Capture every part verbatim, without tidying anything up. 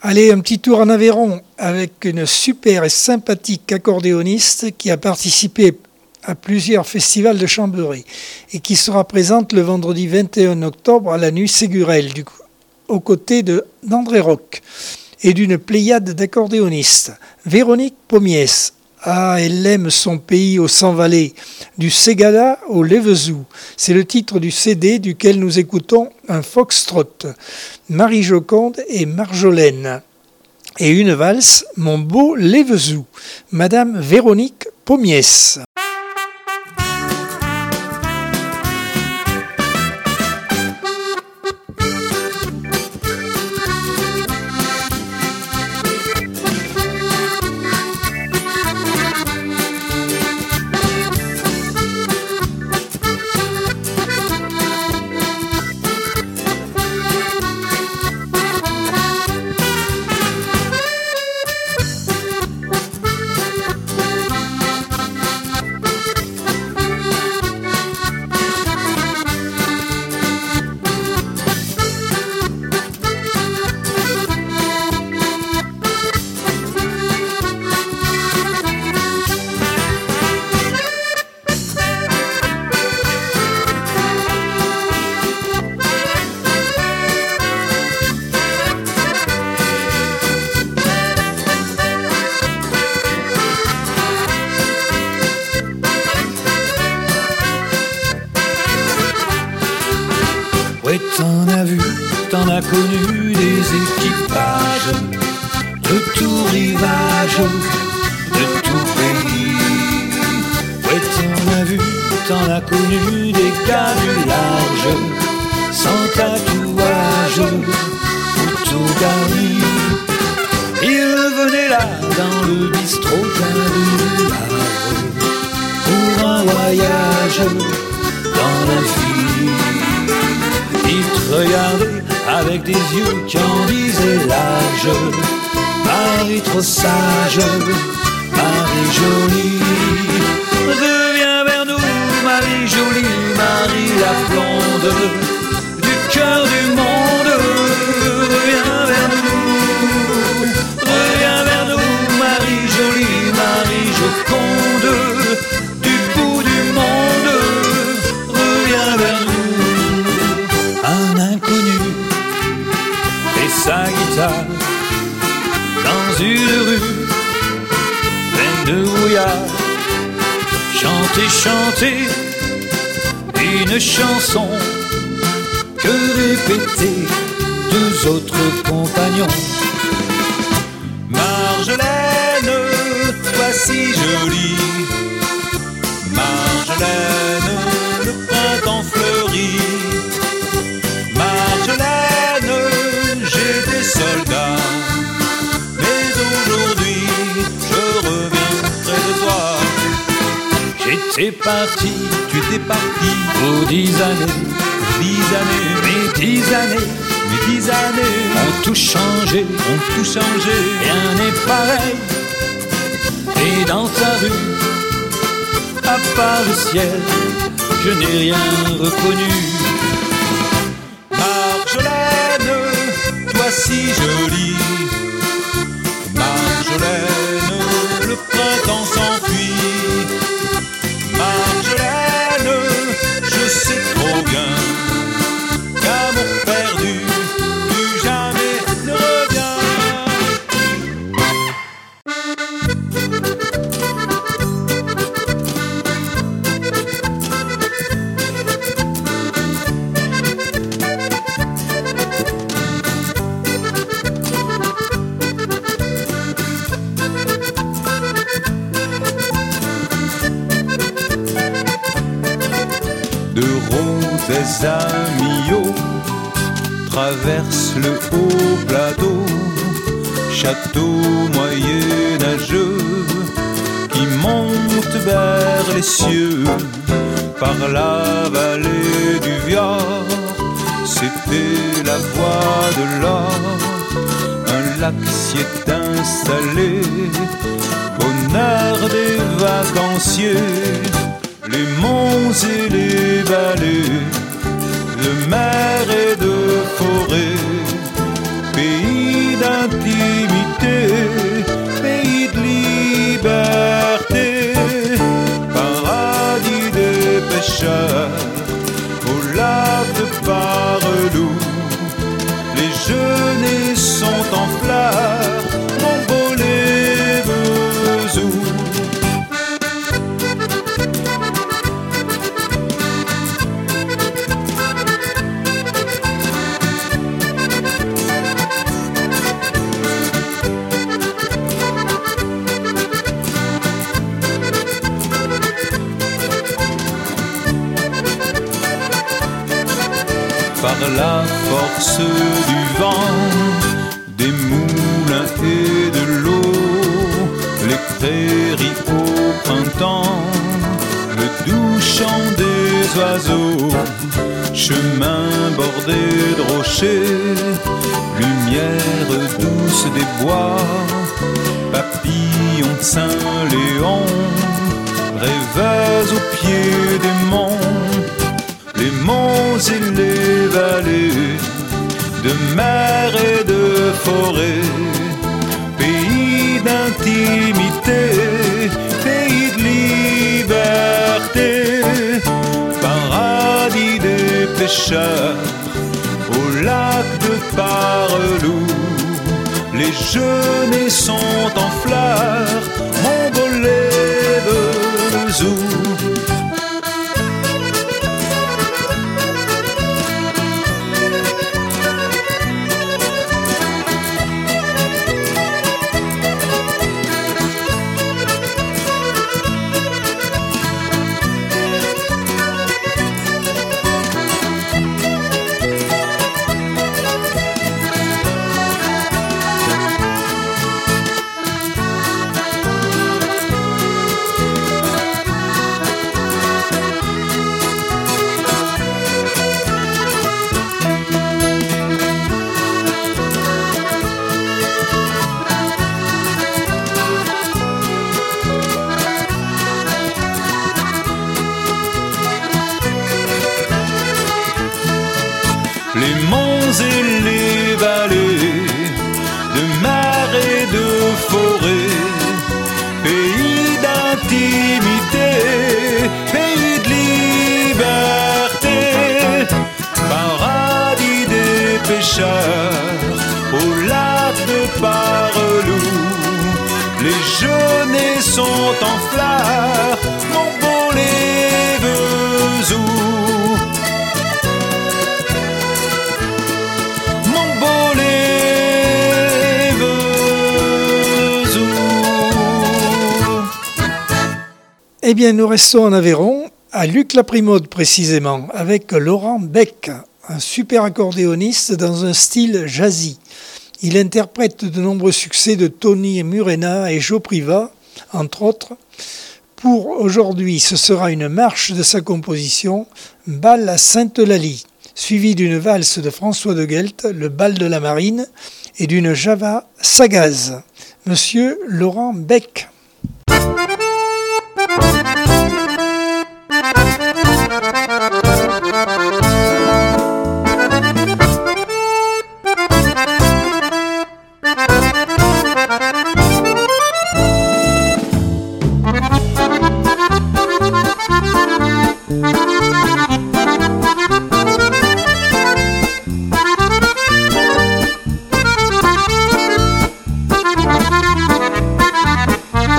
Allez, un petit tour en Aveyron avec une super et sympathique accordéoniste qui a participé à plusieurs festivals de Chambéry et qui sera présente le vendredi vingt et un octobre à la Nuit Ségurel, du coup, aux côtés de d'André Roch et d'une pléiade d'accordéonistes. Véronique Pommiès. Ah, elle aime son pays au Sang-Valais, du Ségala au Lévezou. C'est le titre du C D duquel nous écoutons un foxtrot. Marie-Joconde et Marjolaine. Et une valse, Mon beau Lévezou. Madame Véronique Pommiès. Ouais, t'en as vu, t'en as connu des équipages de tout rivage, de tout pays. Ouais, t'en as vu, t'en as connu des gars du large, sans tatouage, ou tout garni. Ils venaient là dans le bistrot d'un village pour un voyage dans l'infini. Ils te regardaient avec des yeux qui en disaient l'âge. Marie trop sage, Marie jolie, reviens vers nous, Marie jolie, Marie la blonde du cœur du monde. Reviens vers nous, reviens vers nous, Marie jolie, Marie Joconde du bout du monde. Reviens vers nous. Un inconnu et sa guitare dans une rue pleine de brouillard. Chanter, chanter une chanson que répéter deux autres compagnons. Marjolaine, toi si jolie, Marjolaine, le printemps fleurit. Marjolaine, j'ai des soldats, mais aujourd'hui je reviens près de toi. J'étais parti, tu étais parti pour dix années, dix années, mais dix années, mais dix années ont tout changé, ont tout changé. Rien n'est pareil, et dans ta rue, à part le ciel, je n'ai rien reconnu. Marjolaine, toi si jolie, Marjolaine, le printemps s'enfuit. Marjolaine, je sais trop bien qu'amour perdu, plus jamais ne revient. Des amis traversent le haut plateau, château moyenâgeux qui monte vers les cieux par la vallée du Viard. C'était la voie de l'or, un lac s'y est installé, bonheur des vacanciers. Les monts et les vallées, de mer et de forêt, pays d'un la force du vent, des moulins et de l'eau, les prairies au printemps, le doux chant des oiseaux, chemin bordé de rochers, lumière douce des bois, papillons de Saint-Léon, rêveuse au pied des monts, les monts et les vallées, de mer et de forêt, pays d'intimité, pays de liberté, paradis des pêcheurs, au lac de Parelou, les genêts sont en fleurs, mon volet Vesoul. Les monts et les vallées, de mer et de forêt, pays d'intimité, pays de liberté, paradis des pêcheurs, au lac de Parelou, les genêts sont en fleurs, mon beau les Vesoul. Eh bien, nous restons en Aveyron, à Luc-la-Primaude précisément, avec Laurent Beck, un super accordéoniste dans un style jazzy. Il interprète de nombreux succès de Tony Murena et Joe Priva, entre autres. Pour aujourd'hui, ce sera une marche de sa composition, Bal à Sainte-Lalie, suivie d'une valse de François de Guelt, le bal de la Marine, et d'une java Sagaz. Monsieur Laurent Beck. Thank you.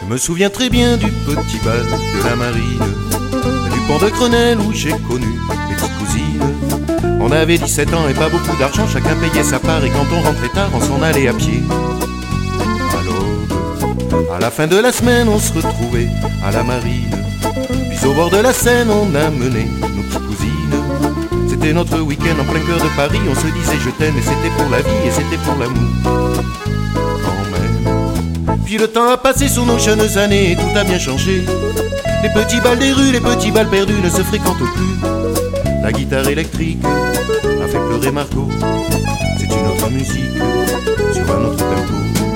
Je me souviens très bien du petit bal de la marine, du pont de Grenelle où j'ai connu mes petites cousines. On avait dix-sept ans et pas beaucoup d'argent, chacun payait sa part et quand on rentrait tard, on s'en allait à pied. À l'aube, à la fin de la semaine, on se retrouvait à la marine. Puis au bord de la Seine, on a mené nos petites cousines. C'était notre week-end en plein cœur de Paris, on se disait je t'aime et c'était pour la vie et c'était pour l'amour. Puis le temps a passé sur nos jeunes années et tout a bien changé. Les petits bals des rues, les petits bals perdus ne se fréquentent plus. La guitare électrique a fait pleurer Margot. C'est une autre musique sur un autre tempo.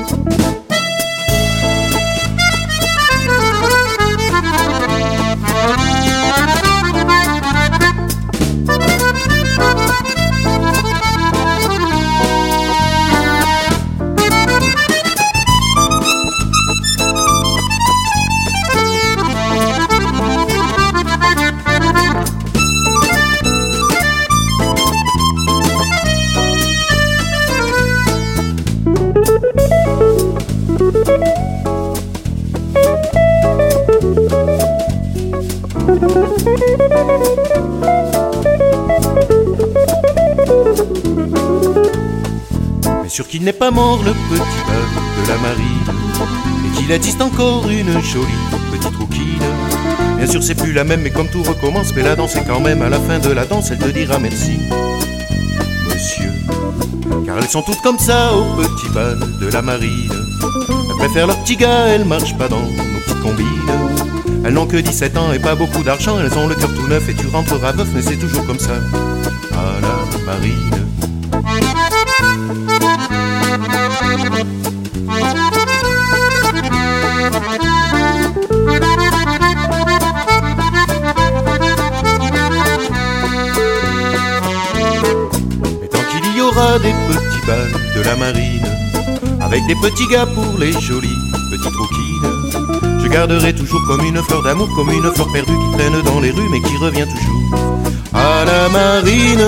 Mais sûr qu'il n'est pas mort le petit bal de la marine, et qu'il existe encore une jolie petite rouquine. Bien sûr c'est plus la même mais comme tout recommence, mais la danse est quand même à la fin de la danse, elle te dira merci monsieur. Car elles sont toutes comme ça au petit bal de la marine. Elles préfèrent leur petit gars, elles marchent pas dans nos petites combines. Elles n'ont que dix-sept ans et pas beaucoup d'argent, elles ont le cœur tout neuf et tu rentreras veuf, mais c'est toujours comme ça à la marine. Et tant qu'il y aura des petits bals de la marine, avec des petits gars pour les jolies petites rouquines, je garderai toujours comme une fleur d'amour, comme une fleur perdue qui traîne dans les rues mais qui revient toujours à la marine.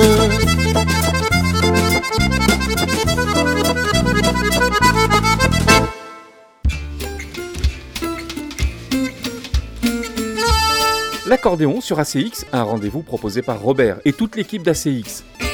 L'accordéon sur A C X, un rendez-vous proposé par Robert et toute l'équipe d'A C X.